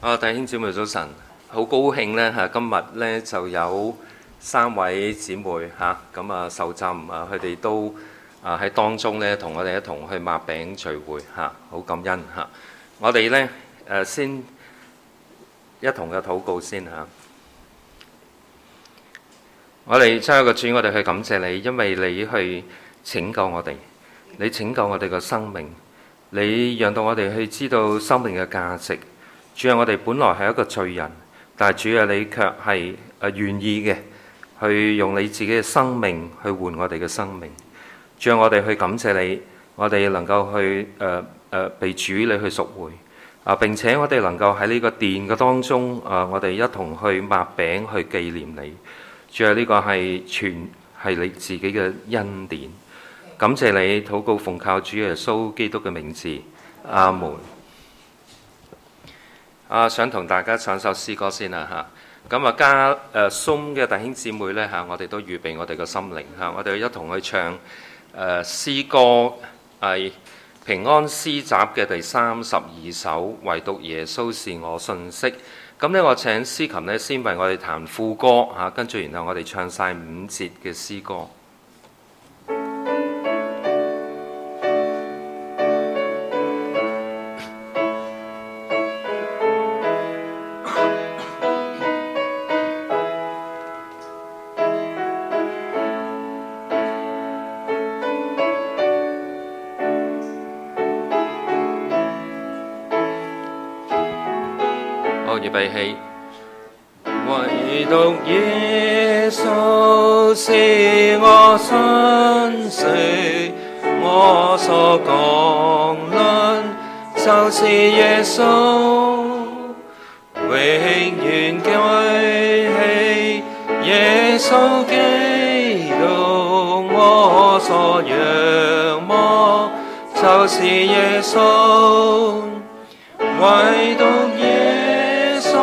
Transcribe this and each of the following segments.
弟兄姊妹早晨，好高興咧嚇，今日咧就有3位姊妹嚇，咁受浸佢哋都喺當中咧同我哋一同去擘餅聚會嚇，好感恩嚇。我哋咧先一同嘅禱告先嚇。我哋親愛嘅主，我哋去感謝你，因為你去拯救我哋，你拯救我哋嘅生命，你讓到我哋去知道生命嘅價值。主啊，我哋本來係一個罪人，但係主啊，你卻係願意嘅，去用你自己嘅生命去換我哋嘅生命。主啊，我哋去感謝你，我哋能夠去被主你去贖回並且我哋能夠喺呢個殿嘅當中我哋一同去擘餅去紀念你。主啊，呢個係全係你自己嘅恩典。感謝你，禱告奉靠主耶穌基督嘅名字，阿門。想同大家唱首詩歌先啦嚇，咁加松嘅弟兄姊妹咧嚇，我哋都預備我哋嘅心靈嚇，我哋一同去唱詩歌係平安詩集嘅第32首，唯獨耶穌是我信息。咁咧，我請司琴咧先為我哋彈副歌嚇，跟住然後我哋唱晒5節嘅詩歌。預備起，唯獨耶穌是我信息，我所講論就是耶穌，永遠舉起耶穌基督，我所仰望就是耶穌，唯獨耶穌，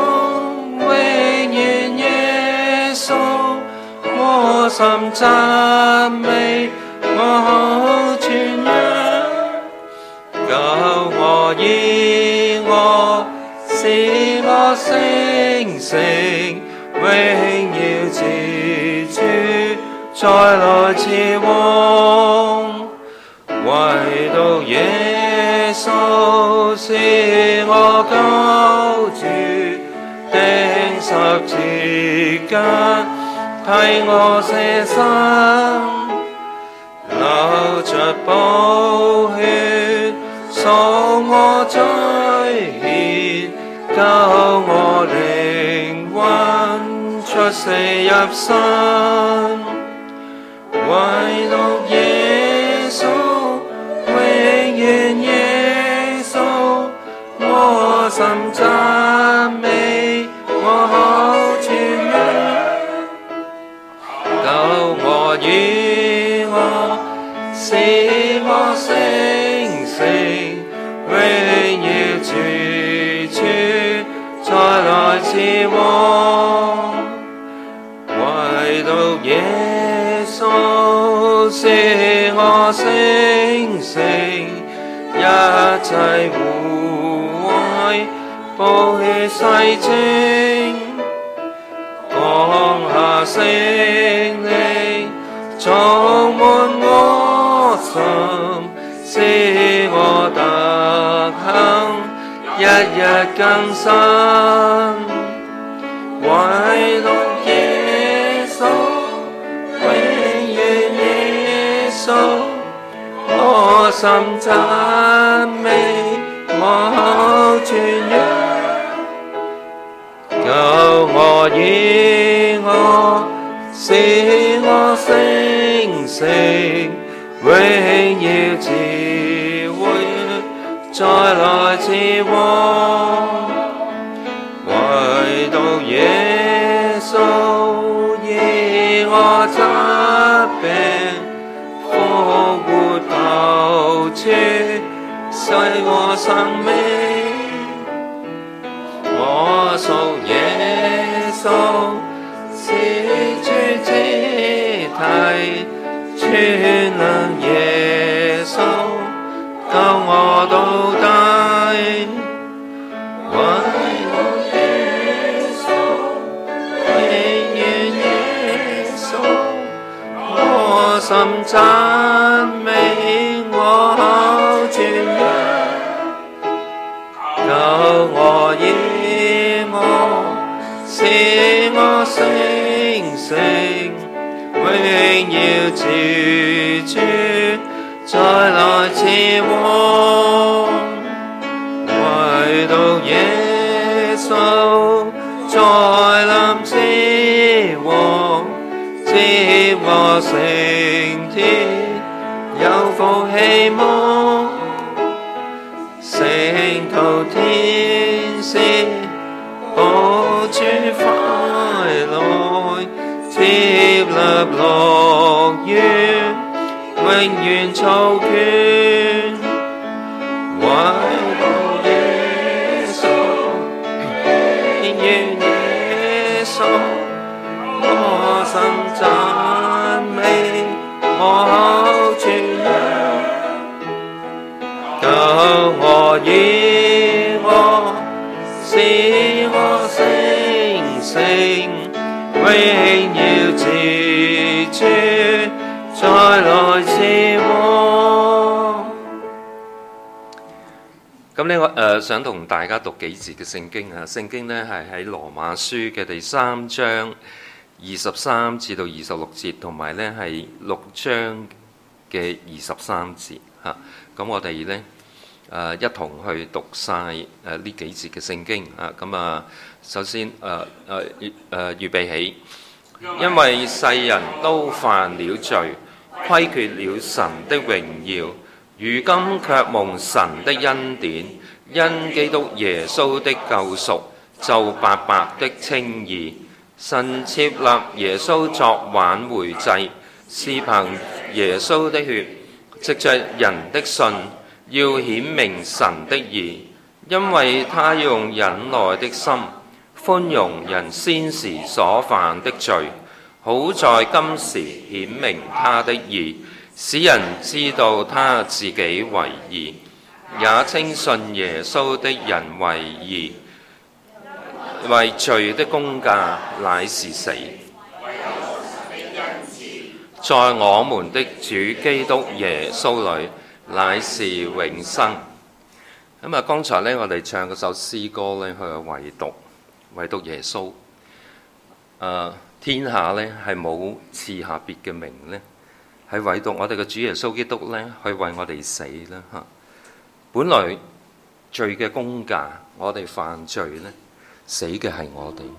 我心讚美，我好傳揚，救我以我是我星星，榮耀之主再來之王，唯獨耶穌是我救主，釘十字架替我捨身，流着寶血贖我罪愆，救我靈魂出死入生，唯獨耶穌，永遠耶穌，我心讚美，我口傳揚。救我以我是我星星，榮耀之主再來之王，唯獨耶穌是我星星，一切污穢寶血洗淨，降下聖靈，充滿我心，使我德行日日更新。唯獨耶穌，永遠耶穌，我心讚美，我口傳揚。救我以我是我星星，榮耀之會再來之王，唯獨耶穌以我疾病復活救主，使我生命。我屬耶穌，是主肢體，全能耶穌，救我到底，唯獨心讚美，我口傳揚，救我以我，使我成聖，榮耀自主，再來賜王，唯獨耶穌再臨之王，接我升天，有福希望，聖徒天使抱主快來，接納樂園，永遠操權，唯獨耶穌，永遠耶穌，我心讚美，我口傳揚，救我以我，使我成聖，榮耀自主，再來賜我。咁呢，我想同大家讀幾節嘅聖經啊。聖經呢係喺羅馬書嘅第3章23至到26節，同埋呢係6章嘅23節嚇。咁我哋呢一同去讀晒呢幾節嘅聖經啊。咁啊，首先預備起，因為世人都犯了罪，虧缺了神的榮耀，如今卻蒙神的恩典，因基督耶穌的救贖，就白白的稱義。神設立耶穌作挽回祭，是憑耶穌的血，藉着人的信，要顯明神的義，因為他用忍耐的心，寬容人先時所犯的罪，好在今時顯明他的義，使人知道他自己為義，也稱信耶穌的人為義，為罪的工價乃是死，在我們的主基督耶穌裏乃是永生。咁啊，剛才呢，我哋唱嗰首詩歌呢，佢係唯獨耶穌。天下呢係冇賜下別嘅名呢，係唯獨我哋嘅主耶穌基督呢，去為我哋死啦嚇。本來罪嘅工價，我哋犯罪呢，死嘅係我哋，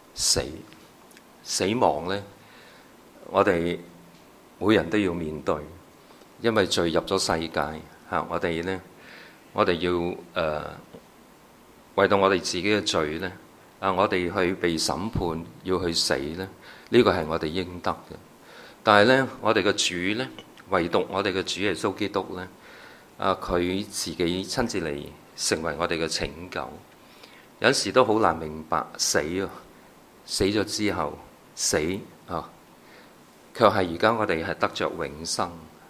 死亡呢，我哋每人都要面對，因為罪入咗世界嚇，我哋呢，我哋要為到我哋自己嘅罪呢，我哋去被審判，要去死呢，呢個係我哋應得嘅。但係呢，我哋嘅主呢，唯獨我哋嘅主耶穌基督呢，佢自己親自嚟成為我哋嘅拯救。有時都好難明白死咗之後死啊，卻係而家我哋係得着永生，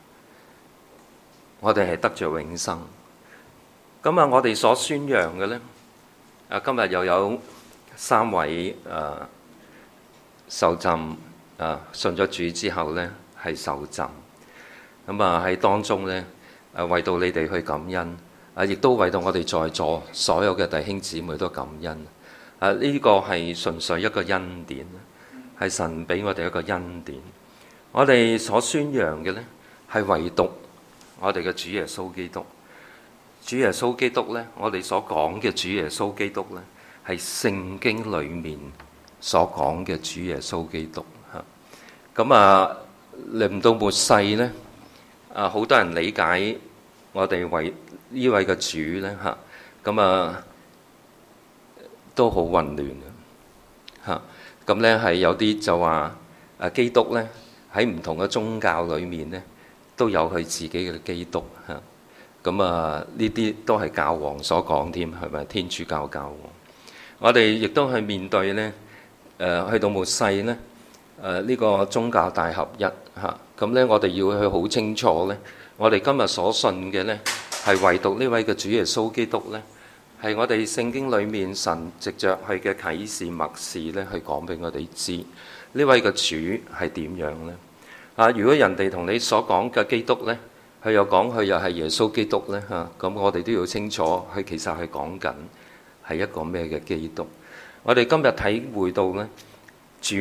我哋係得着永生。咁啊，我哋所宣揚嘅呢，今日又有3位受浸信咗主之後呢，係受浸。咁啊喺當中呢，為到你哋去感恩，亦都為到我哋在座所有嘅弟兄姊妹都感恩。呢個係純粹一個恩典，係神俾我哋一個恩典。我哋所宣揚嘅呢，係唯獨我哋嘅主耶穌基督。主耶穌基督呢，我哋所講嘅主耶穌基督呢，係聖經裏面所講嘅主耶穌基督嚇。咁臨到末世呢，好多人理解我哋為呢位嘅主呢嚇，咁都好混亂嚇。咁呢係有啲就話基督呢喺唔同嘅宗教裏面呢，都有佢自己嘅基督嚇。咁呢啲都係教皇所講添，係咪？天主教教皇。我哋亦都係面對呢，去到末世呢，呢個宗教大合一嚇。咁呢，我哋要去好清楚呢，我哋今日所信嘅呢，係唯獨呢位嘅主耶穌基督呢，係我哋聖經裏面神藉着佢嘅啟示默示呢，去講俾我哋知呢位嘅主係點樣呢？ 如果人哋同你所講嘅基督呢，佢又講佢又係耶穌基督呢，咁我哋都要清楚，佢其實係講緊係一個咩嘅基督。我哋今日體會到呢，主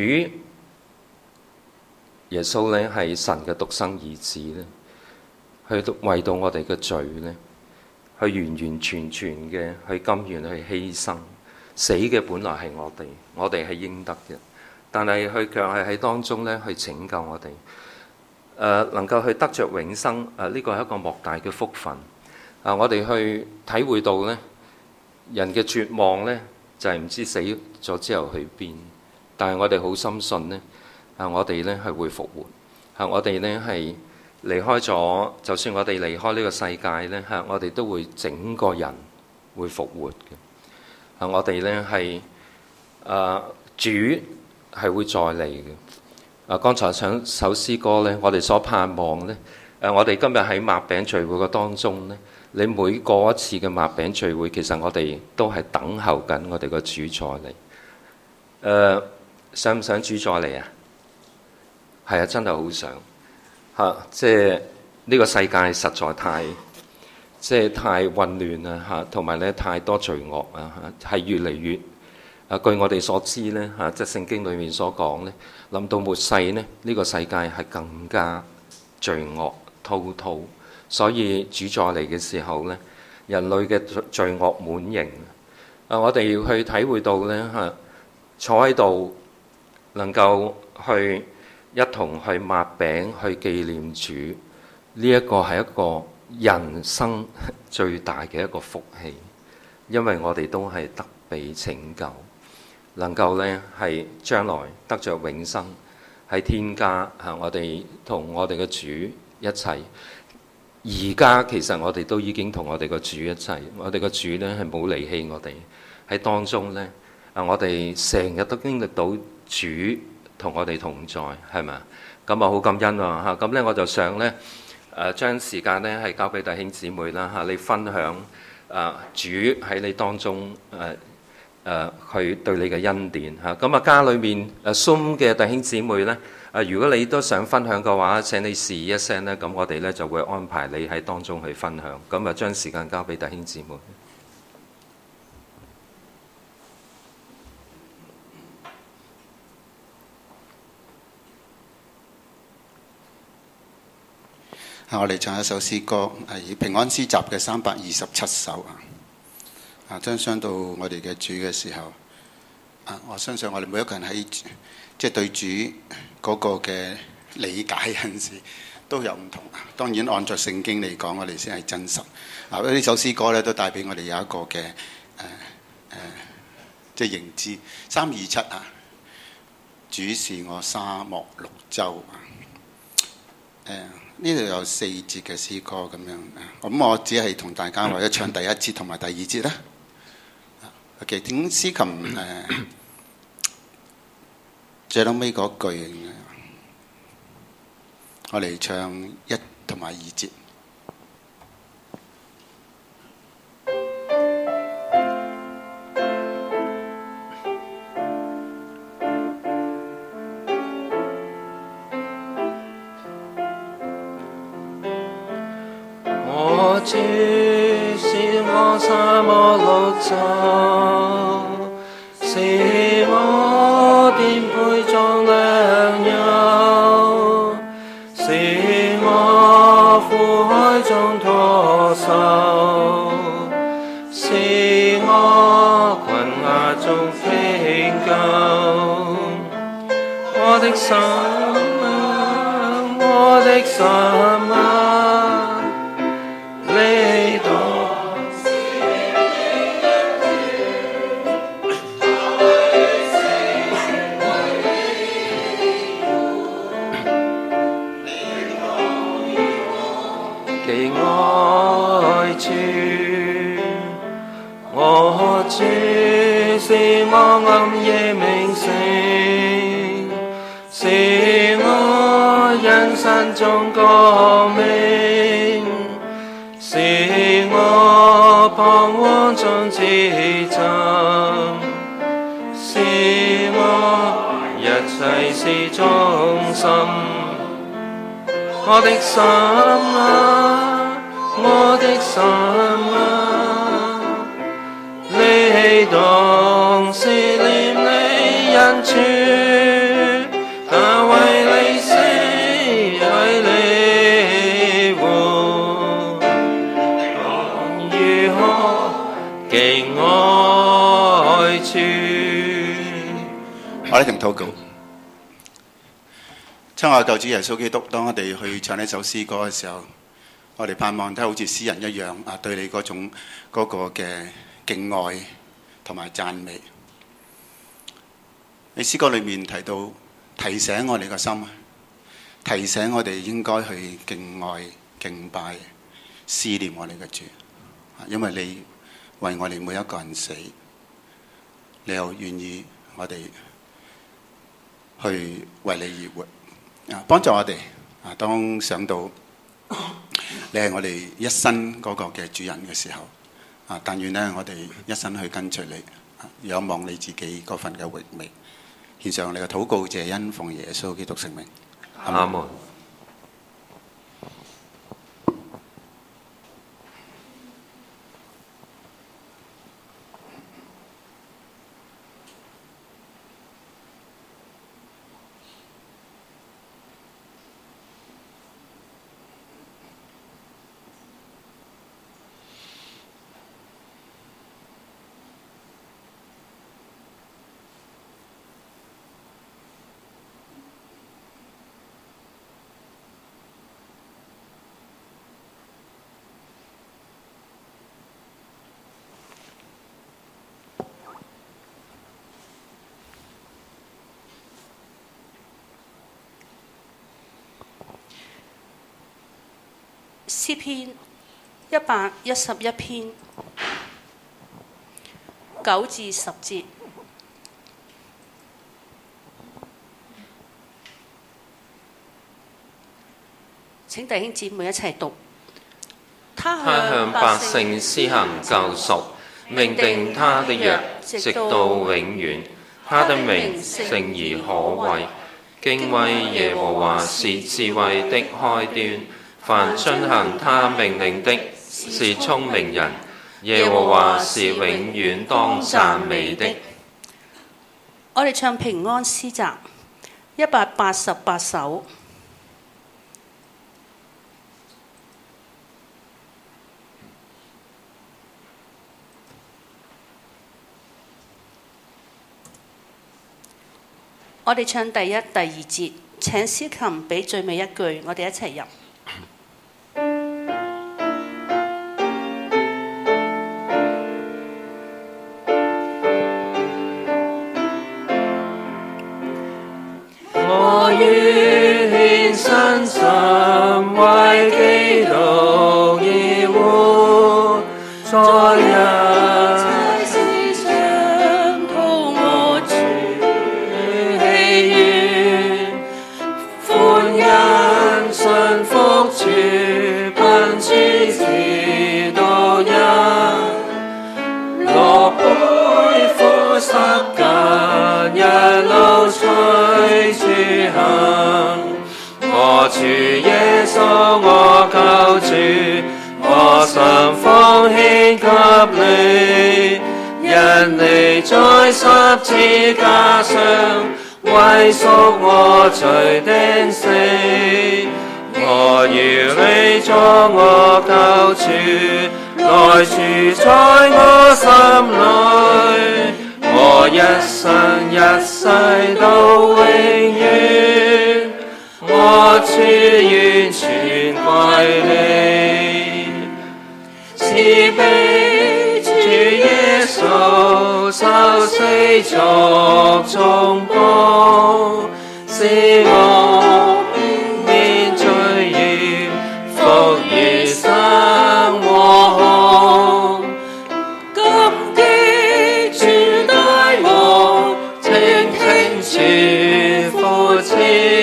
耶穌呢係神嘅獨生兒子呢，去為到我哋嘅罪呢，去完完全全嘅去甘願去犧牲，死嘅本來係我哋係應得嘅，但係佢卻係喺當中呢去拯救我哋。能夠去得着永生，呢個係一個莫大嘅福分。我哋去體會到呢，人嘅絕望呢，就係唔知死咗之後去邊，但係我哋好深信呢，我哋呢係會復活。我哋呢係離開咗，就算我哋離開呢個世界呢，我哋都會整個人會復活嘅。我哋呢係主係會再嚟嘅。剛才唱首詩歌呢，我哋所盼望呢，我哋今日喺擘餅聚會嘅當中呢，你每過一次嘅擘餅聚會，其實我哋都係等候緊我哋個主再嚟。想唔想主再嚟啊？係啊，真係好想。即係呢個世界實在太混亂啦，同埋呢太多罪惡啊，係越嚟越。據我哋所知呢，即係聖經裏面所講呢，臨到末世呢，呢個世界係更加罪惡滔滔，所以主再嚟嘅時候呢，人類嘅罪惡滿盈。我哋要去體會到呢，坐喺度能夠去一同去擘餅去紀念主，呢一個係一個人生最大嘅一個福氣，因為我哋都係得被拯救。能夠呢係將來得着永生，喺天家我哋同我哋嘅主一齊。而家其實我哋都已經同我哋嘅主一齊，我哋嘅主呢係冇離棄我哋喺當中呢。我哋成日都經歷到主同我哋同在，係咪？咁好感恩啊！咁呢我就想呢將時間呢係交俾弟兄姊妹啦，你分享主喺你當中佢對你嘅恩典嚇。咁家裏面Zoom嘅弟兄姊妹呢，如果你都想分享嘅話，請你示意一聲呢，咁我哋呢就會安排你喺當中去分享。咁將時間交俾弟兄姊妹。 我哋唱一首詩歌，係平安詩集嘅327首將相到我哋嘅主嘅時候，我相信我哋每一個人喺即係對主嗰個嘅理解有陣時都有唔同。當然按照聖經嚟講，我哋先係真實。呢首詩歌咧都帶俾我哋有一個嘅即係認知。327主是我沙漠綠洲。呢度有4節嘅詩歌咁樣，咁我只係同大家或者唱第一節同埋第二節啦。其實點詩琴最後尾嗰句，我嚟唱1同埋2節。 主是我沙漠綠洲，是我顛沛中良友，是我苦海中舵手，是我困厄中拯救。我的神啊，我的神啊，我主是我暗夜明星，是我人生中光明，是我彷徨中支撐，是我一切是中心。 我的心啊，我的心啊，你起動思念你恩主，他為你死，為你活，如何極愛主。 我哋同禱告。親愛救主耶穌基督，當我哋去唱呢首詩歌嘅時候，我哋盼望都好似詩人一樣啊，對你嗰種嗰個嘅敬愛同埋讚美。你詩歌裏面提到提醒我哋個心，提醒我哋應該去敬愛敬拜思念我哋嘅主，因為你為我哋每一個人死，你又願意我哋去為你而活。幫助我哋當想到你係我哋一生嗰個嘅主人嘅時候，但願呢，我哋一生去跟隨你，仰望你自己嗰份嘅榮美，獻上你嘅禱告謝恩，奉耶穌基督聖名， 阿門。 詩篇111篇9至10節，請弟兄姊妹一齊讀。他向百姓施行救贖，命定他的約，直到永遠。他的名聖而可畏，敬畏耶和華是智慧的開端。凡遵行他命令的，是聰明人。耶和華是永遠當讚美的。 我哋唱平安詩集188首。我哋唱第1、第2節，請司琴俾最尾一句，我哋一齊入。 我願獻身心為基督而活，在一切事上討我主喜悅，歡欣信服主，憑主旨導引，樂背負十架，一路隨主行。我主耶穌我救主，我心奉獻給你，因你在十字架上為贖我罪釘死。我要你作我救主，來住在我心裏，我一生一世到永遠，我主完全歸你。是被主耶穌受死作中保，使我免罪孽，復於生和。感激主待我，聽聽主呼召，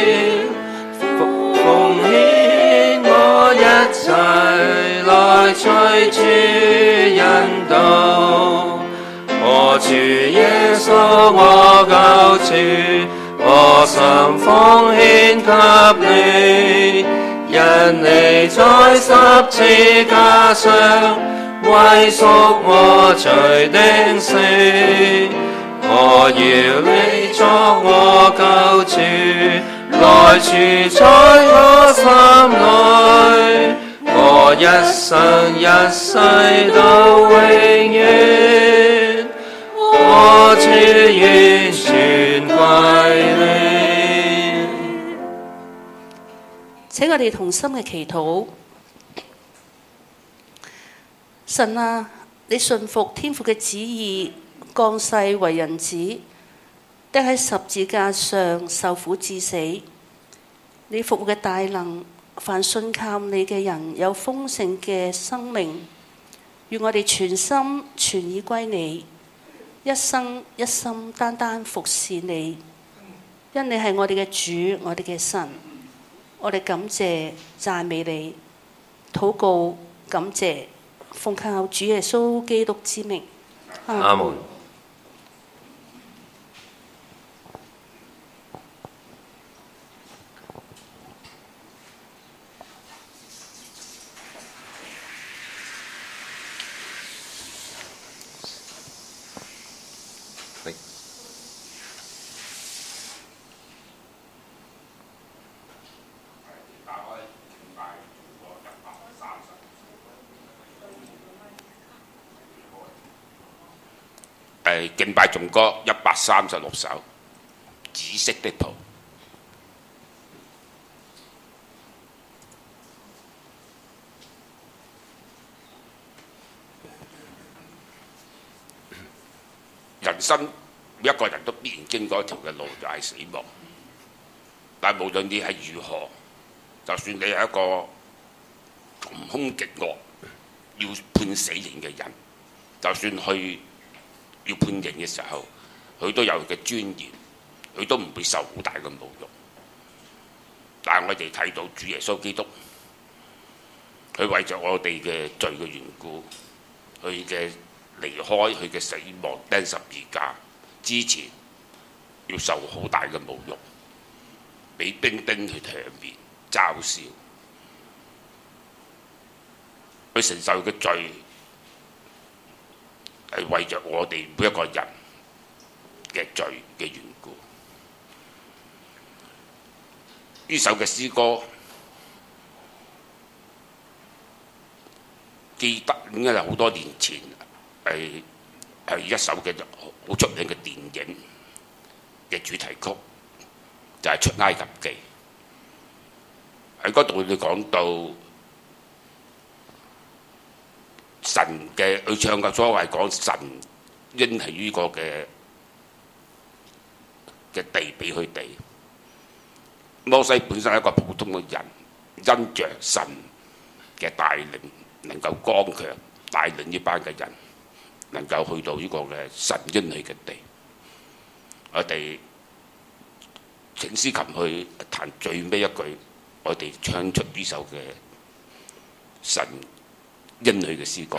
奉獻我一切來隨主引導。我主耶穌我救主，我心奉獻給你， 因你在十字架上為贖我罪的死，我要你作我救主，來住在我心裏，我一生一世到永遠，我主完全歸你。 請我哋同心嘅祈禱。神啊，你順服天父嘅旨意，降世為人子，釘喺十字架上受苦致死。你復活嘅大能，凡信靠你嘅人有豐盛嘅生命。願我哋全心全意歸你，一生一心單單服侍你。因你係我哋嘅主，我哋嘅神。我哋感謝讚美你，禱告感謝，奉靠主耶穌基督之名。 阿門。 敬拜頌歌136首，紫色的袍。人生每一個人都必然經過一條嘅路，就係死亡。但係無論你係如何，就算你係一個窮兇極惡要判死刑嘅人，就算去要判刑嘅時候，佢都有佢嘅尊嚴，佢都唔會受好大嘅侮辱。但係我哋睇到主耶穌基督，佢為着我哋嘅罪嘅緣故，佢嘅離開，佢嘅死亡釘十字架之前，要受好大嘅侮辱，俾兵丁去唾面嘲笑，佢承受嘅罪係為着我哋每一個人嘅罪嘅緣故。呢首嘅詩歌記得應該係好多年前係一首嘅好出名嘅電影嘅主題曲，就係《出埃及記》。喺嗰度你講到神嘅，佢唱嘅所謂講神應係呢個嘅地俾佢哋。摩西本身係一個普通嘅人，因着神嘅帶領，能夠剛強帶領呢班嘅人，能夠去到呢個嘅神應許嘅地。我哋請司琴去彈最尾一句，我哋唱出呢首嘅神應許嘅詩歌。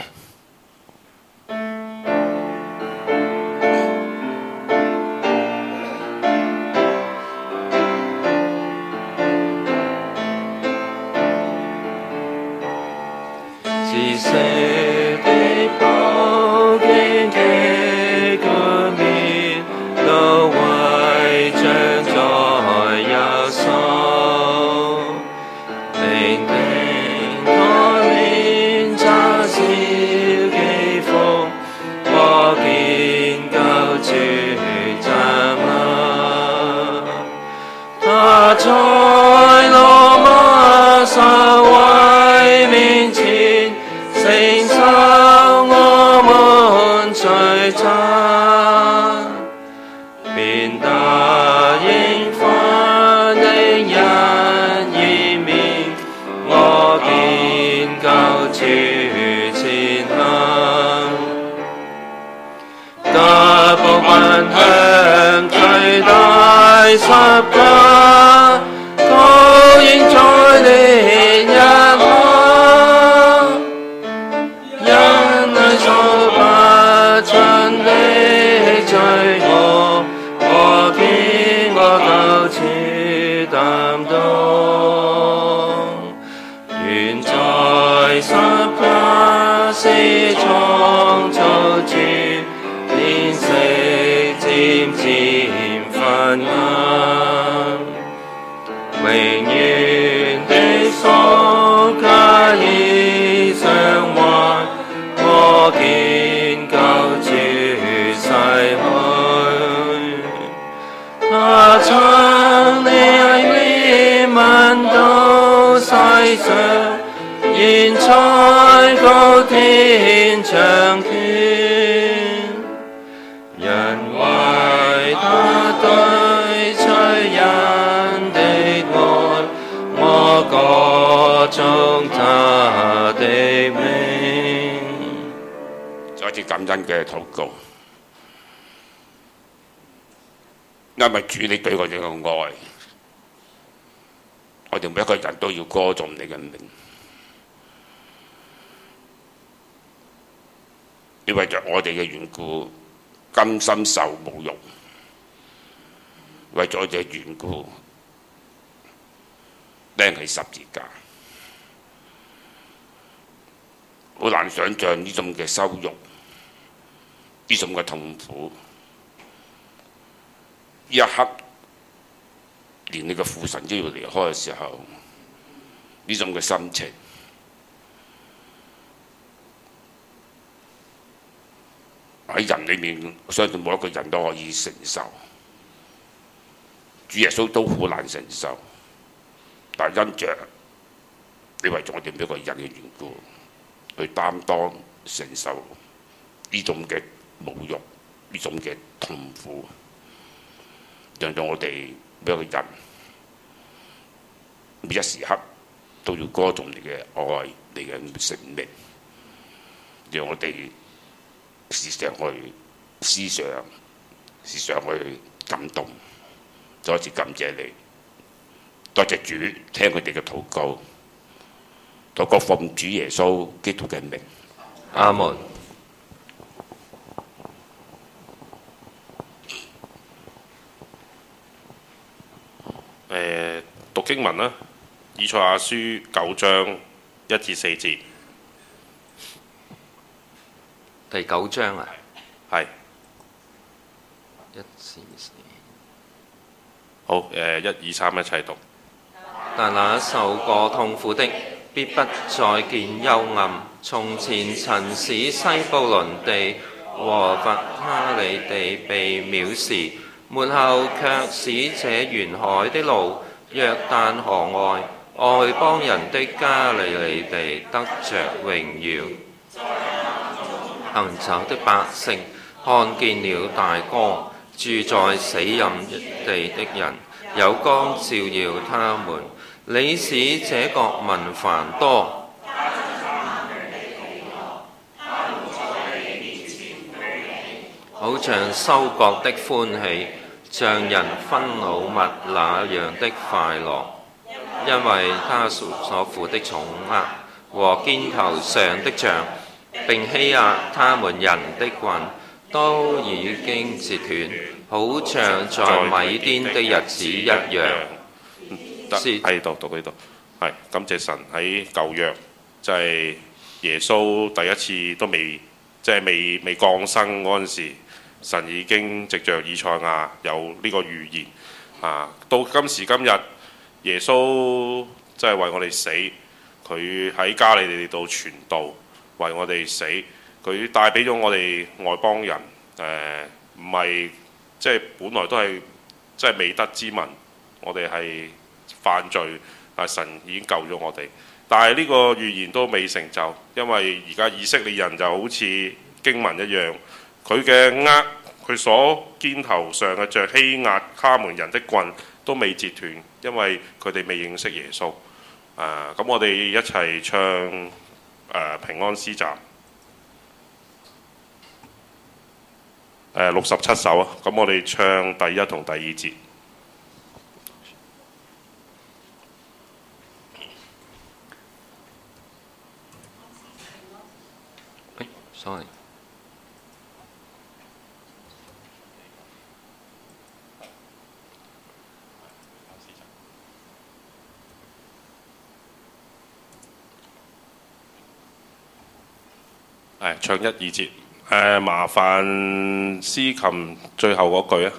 紫色的袍，荊棘冠冕，都為將在右手，平平台面嘲笑譏諷，可見救主站立。他在羅馬守衛面前，承受我們罪責，便得應分的人以免我見救主前行。得部分向最大十架，高應在烈日下，因你所不盡的罪惡，可見我救主擔當。 漸漸昏暗，永遠的贖價已償還，我見救主逝去。他將你憐憫到世上，現在高天掌權，因為他對罪人的愛，我歌頌他的名。 再一次感恩嘅禱告，因為主你對我哋嘅愛，我哋每一個人都要歌頌你嘅名。你為着我哋嘅緣故，甘心受侮辱；為咗我哋嘅緣故，釘喺十字架。好難想像呢種嘅羞辱，呢種嘅痛苦。呢一刻，連你嘅父神都要離開嘅時候，呢種嘅心情。喺人裏面，我相信冇一個人都可以承受。主耶穌都好難承受，但係因着你為咗我哋每一個人嘅緣故，去擔當承受呢種嘅侮辱，呢種嘅痛苦，讓到我哋每一個人每一時刻都要歌頌你嘅愛，你嘅聖名，讓我哋時常去思想，時常去感動。再一次感謝你，多謝主聽佢哋嘅禱告，禱告奉主耶穌基督嘅名。 阿門。 讀經文啦，以賽亞書9章1至4節。 第9章啊， 係 1至4。 好，1、2、3一齊讀。 但那受過痛苦的，必不再見幽暗。從前曾使西布倫地和弗他利地被藐視，末後卻使這沿海的路、約旦河外外邦人的加利利地得着榮耀。行走的百姓看見了大光，住在死蔭地的人有光照耀他們。你使這國民繁多，好像收割的歡喜，像人分擄物那樣的快樂，因為他所負的重軛和肩頭上的杖，並欺壓他們人的棍，都已經截斷，好像在米甸的日子一樣。 喺度讀呢度，係感謝神喺舊約，就係耶穌第一次都未，即係未降生嗰陣時，神已經藉着以賽亞有呢個預言啊。到今時今日，耶穌即係為我哋死，佢喺加利利度傳道，為我哋死，佢帶俾咗我哋外邦人唔係即係本來都係即係未得之民，我哋係犯罪，但神已經救咗我哋。但係呢個預言都未成就，因為而家以色列人就好似經文一樣，佢嘅軛，佢所肩頭上嘅杖欺壓他們人的棍都未截斷，因為佢哋未認識耶穌。咁我哋一齊唱平安詩集67首啊。咁我哋唱第一同第二節。 sorry。 唱1、2節， 麻煩司琴最後嗰句啊。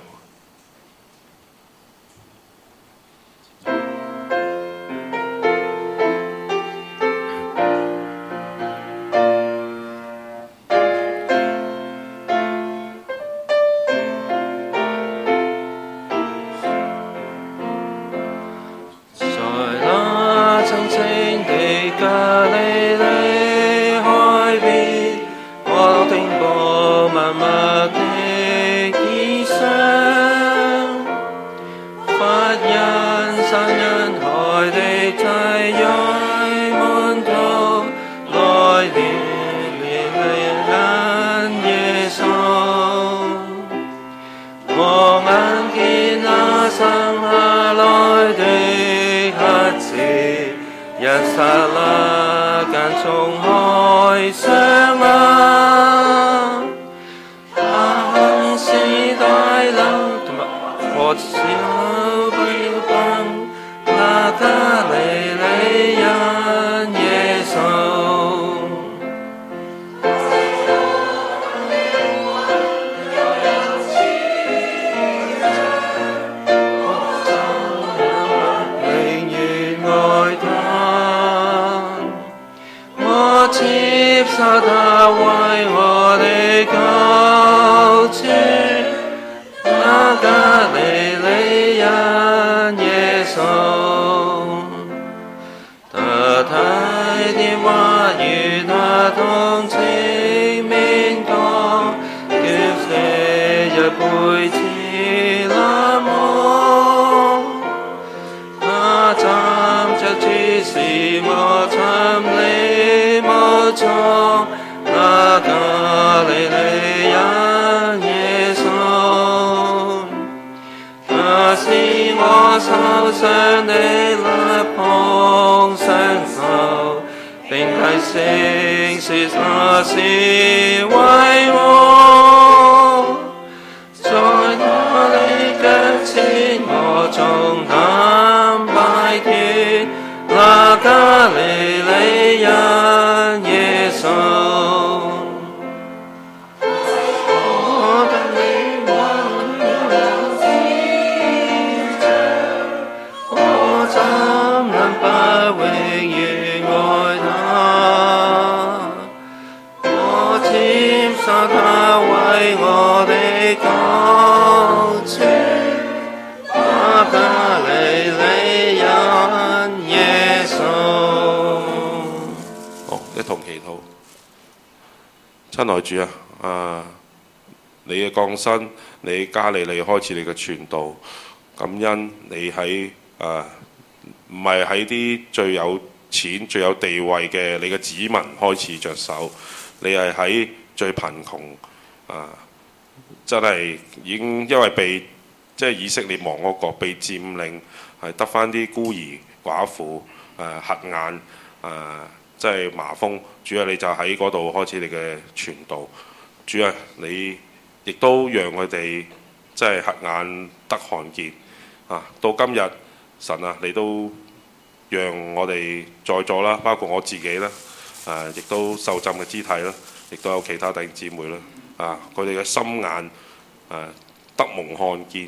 親愛主啊，你嘅降生，你加利利開始你嘅傳道，感恩你喺唔係喺啲最有錢、最有地位嘅你嘅子民開始着手，你係喺最貧窮真係已經因為被即係以色列亡嗰個被佔領，係得返啲孤兒寡婦瞎眼即係麻風。主啊，你就喺嗰度開始你嘅傳道。主啊，你亦都讓佢哋即係瞎眼得看見到今日，神啊，你都讓我哋在座啦，包括我自己啦，亦都受浸嘅肢體啦，亦都有其他弟兄姊妹啦，佢哋嘅心眼得蒙看見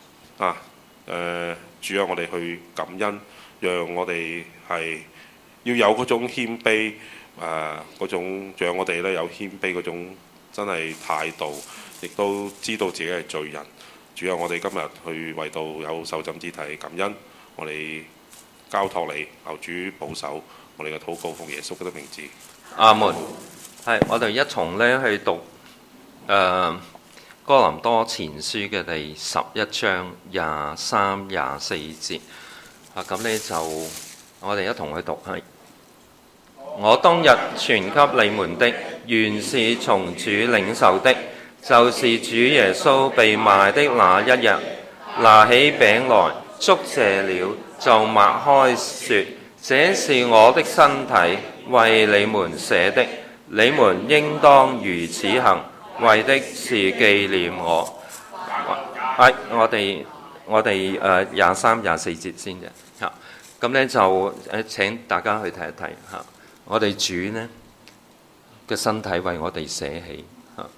主啊，我哋去感恩，讓我哋係要有嗰種謙卑。嗰種讓我哋咧有謙卑嗰種真係態度，亦都知道自己係罪人。主啊，我哋今日去為到有受浸肢體感恩，我哋交託你，求主保守我哋嘅禱告，奉耶穌基督名字。 阿門。係，我哋一同咧去讀哥林多前書嘅第11章23、24節。咁咧就我哋一同去讀係。我當日傳給你們的，原是從主領受的，就是主耶穌被賣的那一日，拿起餅來，祝謝了，就擘開說：這是我的身體，為你們捨的，你們應當如此行，為的是紀念我。我哋23、24節先啫嚇，咁咧就請大家去睇一睇嚇。我哋主呢嘅身體為我哋捨棄嚇，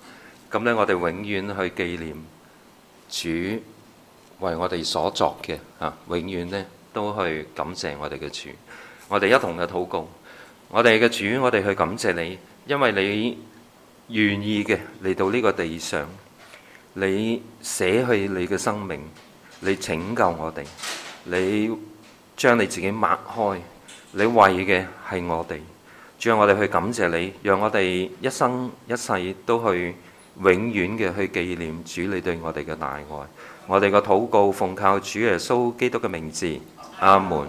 咁呢，我哋永遠去紀念主為我哋所作嘅永遠呢都去感謝我哋嘅主。我哋一同嘅禱告，我哋嘅主，我哋去感謝你，因為你願意嘅嚟到呢個地上，你捨去你嘅生命，你拯救我哋，你將你自己擘開，你為嘅係我哋。主啊，我哋去感謝你，讓我哋一生一世都去永遠嘅去紀念主你對我哋嘅大愛。我哋嘅禱告奉靠主耶穌基督嘅名字，阿門。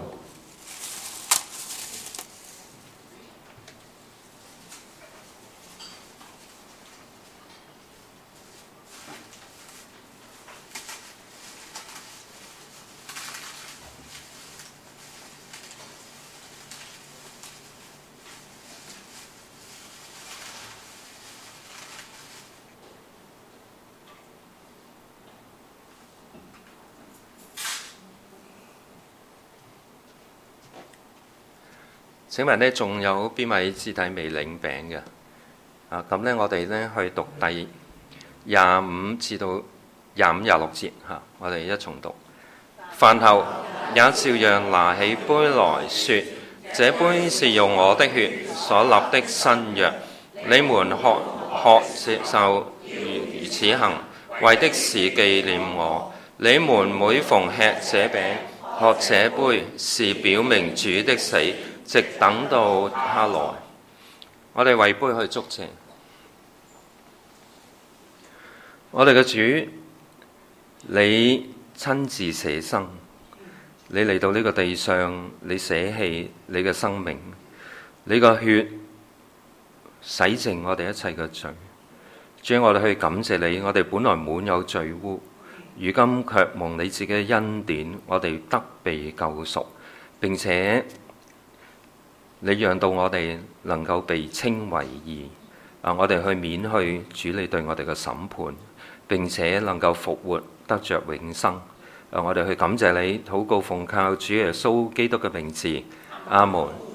請問呢，仲有邊位肢體未領餅嘅？咁呢，我哋呢去讀第25至到25、26節我哋一重讀。飯後也照樣拿起杯來說：這杯是用我的血所立的新約，你們喝接受如此行，為的是紀念我。你們每逢吃這餅、喝這杯，是表明主的死，直等到他來。我哋為杯去祝謝。我哋嘅主，你親自捨生，你嚟到呢個地上，你捨棄你嘅生命，你個血洗淨我哋一切嘅罪。主，我哋去感謝你，我哋本來滿有罪污，如今卻蒙你自己嘅恩典，我哋得被救贖，並且你讓到我哋能夠被稱為義。我哋去免去主你對我哋嘅審判，並且能夠復活得着永生。我哋去感謝你，禱告奉靠主耶穌基督嘅名字，阿門。